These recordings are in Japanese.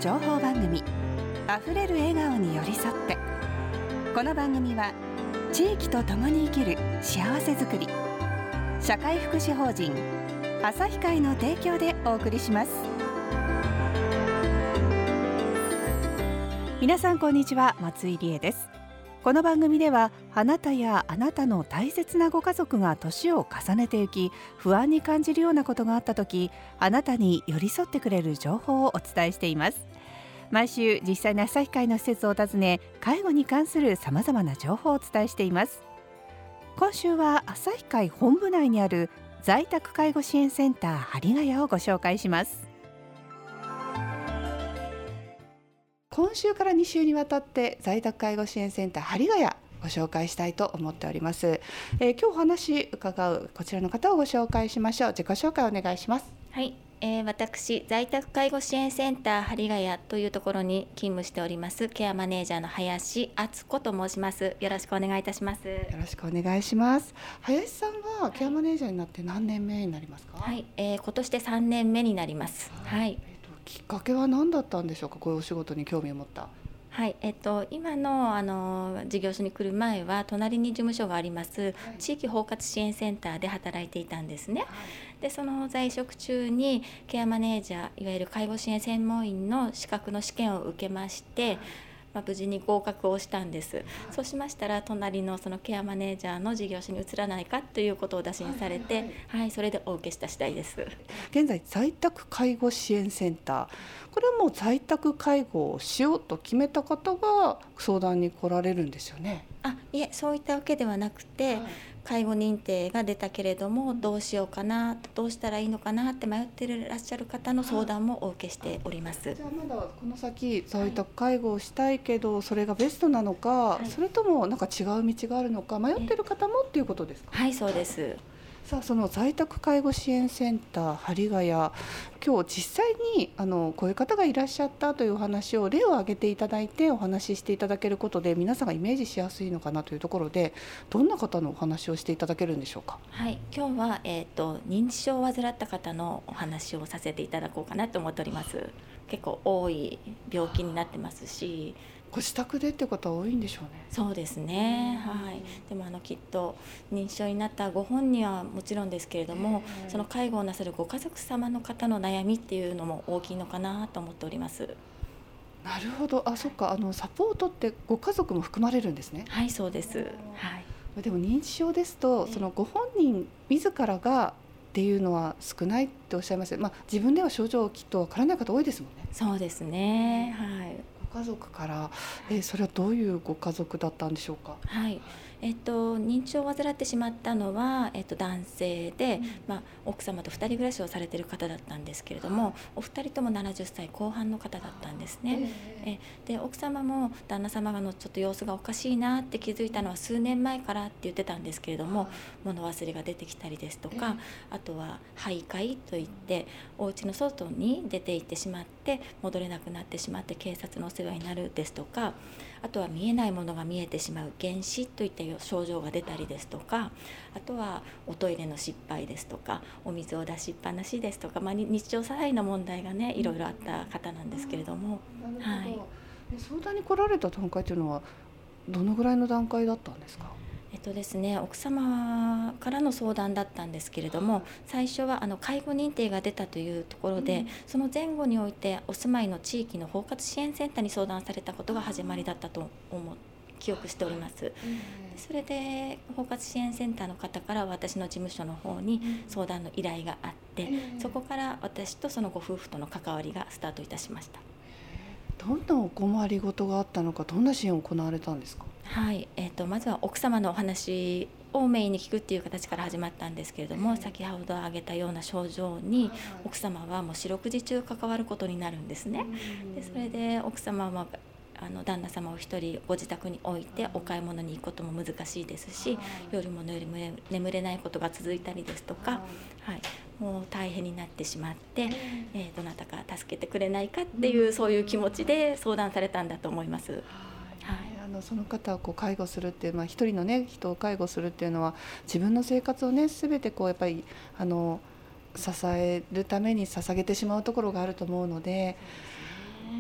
情報番組、あふれる笑顔に寄り添って。この番組は地域とともに生きる幸せづくり社会福祉法人朝日会の提供でお送りします。皆さんこんにちは、松井理恵です。この番組ではあなたやあなたの大切なご家族が年を重ねてゆき、不安に感じるようなことがあったとき、あなたに寄り添ってくれる情報をお伝えしています。毎週実際に朝日会の施設を訪ね、介護に関するさまざまな情報をお伝えしています。今週は朝日会本部内にある在宅介護支援センター針ヶ谷をご紹介します。今週から2週にわたって在宅介護支援センター針ヶ谷ご紹介したいと思っております。今日お話伺うこちらの方をご紹介しましょう。自己紹介お願いします。 はい、私在宅介護支援センター針ヶ谷というところに勤務しておりますケアマネージャーの林敦子と申します。よろしくお願いいたします。よろしくお願いします。林さんはケアマネージャーになって何年目になりますか？ はい、今年で3年目になります。はい。 きっかけは何だったんでしょうか？こういうお仕事に興味を持った。 はい、今の事業所に来る前は隣に事務所があります、地域包括支援センターで働いていたんですね。でその在職中にケアマネージャー、いわゆる介護支援専門員の資格の試験を受けまして、無事に合格をしたんです。そうしましたら隣のそのケアマネージャーの事業所に移らないかということを打診されて、それでお受けした次第です。 現在在宅介護支援センター、これはもう在宅介護をしようと決めた方が相談に来られるんですよね？ いえ、そういったわけではなくて、介護認定が出たけれどもどうしようかな、どうしたらいいのかなって迷っていらっしゃる方の相談もお受けしております。 じゃあまだこの先在宅介護をしたいけど、それがベストなのか、それともなんか違う道があるのか迷っている方もっていうことですか？ はい、そうです。 さあ、その在宅介護支援センター針ヶ谷、今日実際にこういう方がいらっしゃったというお話を例を挙げていただいてお話ししていただけることで皆さんがイメージしやすいのかなというところで、どんな方のお話をしていただけるんでしょうか？ はい、今日は、認知症を患った方のお話をさせていただこうかなと思っております。結構多い病気になってますし、 ご自宅でっていう方は多いんでしょうね。 そうですね、はい。でもきっと認知症になったご本人はもちろんですけれども、その介護をなさるご家族様の方の悩みっていうのも大きいのかなと思っております。 なるほど。そっか、サポートってご家族も含まれるんですね。 はい、そうです。はい。 でも認知症ですと、そのご本人自らがっていうのは少ないっておっしゃいます。自分では症状きっとわからない方多いですもんね。 そうですね、はい。 ご家族から、それはどういうご家族だったんでしょうか？ はい、認知症を患ってしまったのは、男性で、奥様と2人暮らしをされている方だったんですけれども、お二人とも70歳後半の方だったんですね。で奥様も旦那様のちょっと様子がおかしいなって気づいたのは数年前からって言ってたんですけれども、物忘れが出てきたりですとか、あとは徘徊といってお家の外に出て行ってしまって戻れなくなってしまって警察のお世話になるですとか、あとは見えないものが見えてしまう幻視といった症状が出たりですとか、あとはおトイレの失敗ですとか、お水を出しっぱなしですとか、日常些細な問題がね、いろいろあった方なんですけれども。 はい、相談に来られた段階というのはどのぐらいの段階だったんですか？ ですね、奥様からの相談だったんですけれども、最初は介護認定が出たというところで、その前後においてお住まいの地域の包括支援センターに相談されたことが始まりだったと記憶しております。それで包括支援センターの方から私の事務所の方に相談の依頼があって、そこから私とそのご夫婦との関わりがスタートいたしました。 どんなお困りごとがあったのか、どんな支援を行われたんですか？ はい、まずは奥様のお話をメインに聞くっていう形から始まったんですけれども、先ほど挙げたような症状に奥様はもう四六時中関わることになるんですね。でそれで奥様は旦那様を一人ご自宅に置いてお買い物に行くことも難しいですし、夜も眠れないことが続いたりですとか、もう大変になってしまって、どなたか助けてくれないかっていう、そういう気持ちで相談されたんだと思います。 その方を介護するっていう、一人の人を介護するっていうのは自分の生活を全てやっぱり支えるために捧げてしまうところがあると思うので、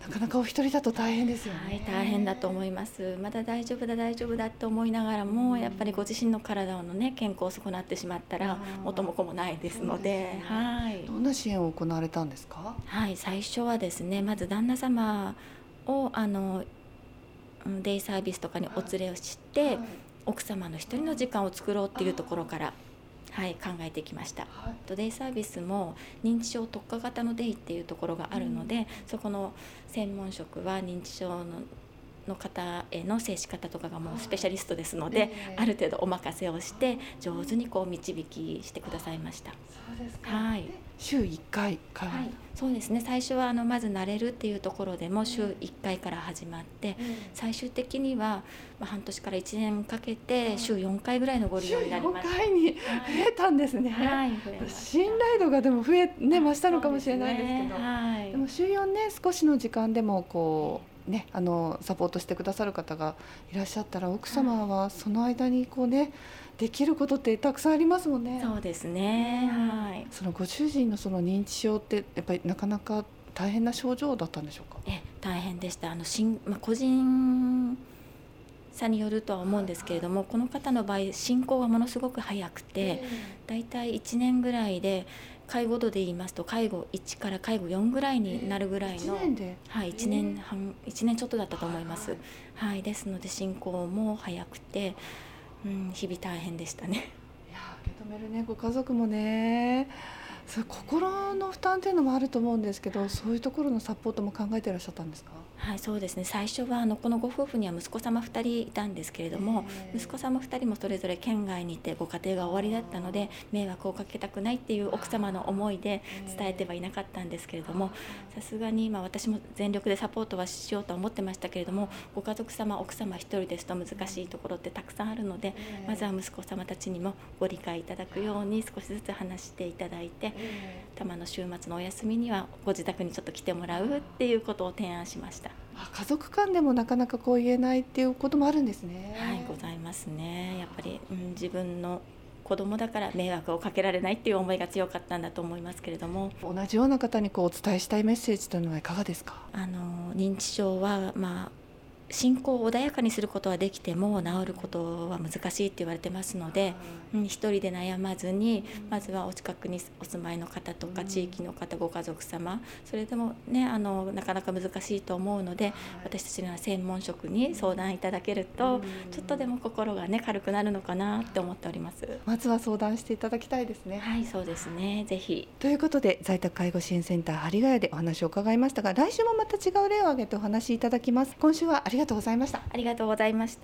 なかなかお一人だと大変ですよね。 はい、大変だと思います。まだ大丈夫だと思いながらも、やっぱりご自身の体のね健康を損なってしまったら元も子もないですので、はい。 どんな支援を行われたんですか？ はい、最初はですね、まず旦那様をデイサービスとかにお連れをして、奥様の一人の時間を作ろうっていうところから、はい、考えてきました。デイサービスも認知症特化型のデイっていうところがあるので、そこの専門職は認知症の方への接し方とかがもうスペシャリストですので、ある程度お任せをして上手にこう導きしてくださいました。 そうですか。 はい、 週1回か、 はい、そうですね。最初はまず慣れるっていうところでも週1回から始まって、最終的には半年から1年かけて週4回ぐらいのご利用になりました。 週4回に増えたんですね。 はい、増えました。 信頼度がでも増したのかもしれないですけど、 はい、 でも週4ね、少しの時間でもこうね、サポートしてくださる方がいらっしゃったら、奥様はその間にこうね、できることってたくさんありますもんね。 そうですね、はい。 そのご主人のその認知症ってやっぱりなかなか大変な症状だったんでしょうか？ 大変でした。個人差によるとは思うんですけれども、この方の場合進行がものすごく早くて、だいたい1年ぐらいで介護度で言いますと介護1から介護4ぐらいになるぐらいの、 1年で、 はい、1年ちょっとだったと思います。はい、ですので進行も早くて、日々大変でしたね。 いや、受け止めるね、ご家族もね、心の負担っていうのもあると思うんですけど、そういうところのサポートも考えていらっしゃったんですか？ はい、そうですね。最初はこのご夫婦には息子様2人いたんですけれども、息子様2人もそれぞれ県外にいてご家庭が終わりだったので、迷惑をかけたくないっていう奥様の思いで伝えてはいなかったんですけれども、さすがに私も全力でサポートはしようと思ってましたけれども、ご家族様、奥様1人ですと難しいところってたくさんあるので、まずは息子様たちにもご理解いただくように少しずつ話していただいて、たまの週末のお休みにはご自宅にちょっと来てもらうっていうことを提案しました。 家族間でもなかなかこう言えないっていうこともあるんですね。 はい、ございますね。やっぱり、自分の子供だから迷惑をかけられないっていう思いが強かったんだと思いますけれども、 同じような方にこうお伝えしたいメッセージというのはいかがですか？ 認知症は進行を穏やかにすることはできても治ることは難しいって言われてますので、一人で悩まずに、まずはお近くにお住まいの方とか地域の方、ご家族様、それでもねなかなか難しいと思うので、私たちの専門職に相談いただけるとちょっとでも心がね軽くなるのかなって思っております。 まずは相談していただきたいですね。 はい、そうですね、ぜひ。 ということで、在宅介護支援センター針ヶ谷でお話を伺いましたが、来週もまた違う例を挙げてお話しいただきます。今週はありがとうございました。 ありがとうございました。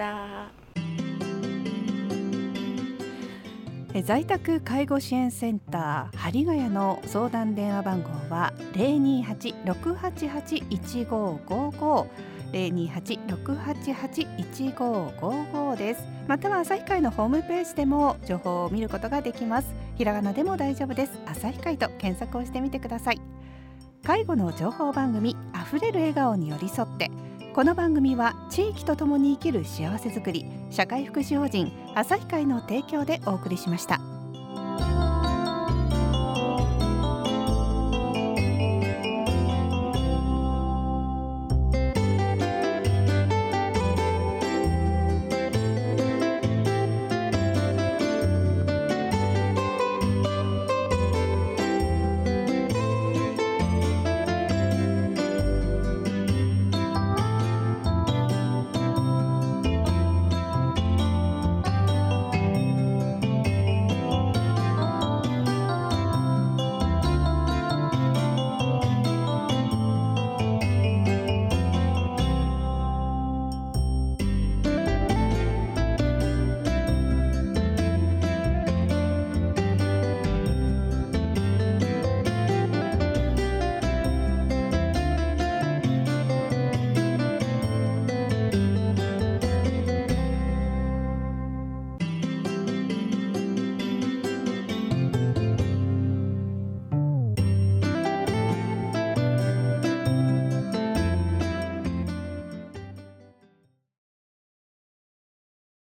在宅介護支援センター針ヶ谷の相談電話番号は 028-688-1555 028-688-1555 です。または朝日会のホームページでも情報を見ることができます。ひらがなでも大丈夫です。朝日会と検索をしてみてください。介護の情報番組、あふれる笑顔に寄り添って。この番組は地域とともに生きる幸せづくり社会福祉法人朝日会の提供でお送りしました。